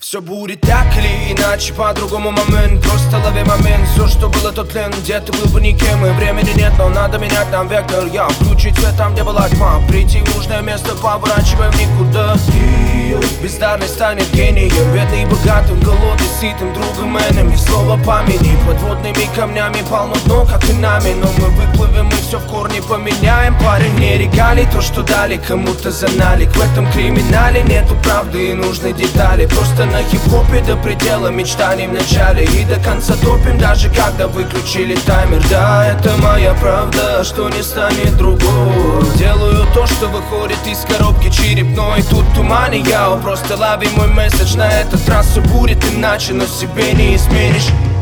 Все будет так или иначе, по-другому момент. Просто лови момент, все, что было, тот тлен. Где ты был бы никем, и времени нет, но надо менять нам вектор. Я включить свет там, где была тьма, прийти в нужное место, поворачиваем никуда. И бездарный станет гением, бедный и богатым, голодный, сытым, другом, энеми. Слово памяти, подводными камнями полно дно, как и нами. Но мы выплывем и все в корне поменяем. Парень, не регалий, то, что дали кому-то за налик. В этом криминале нету правды и нужны детали. Просто на хип-хопе до предела мечтаний в начале и до конца топим, даже когда выключили таймер. Да, это моя правда, что не станет другой. Делаю то, что выходит из коробки черепной. Тут тумане, я просто лови мой месседж. На этот раз все будет иначе, но себе не изменишь.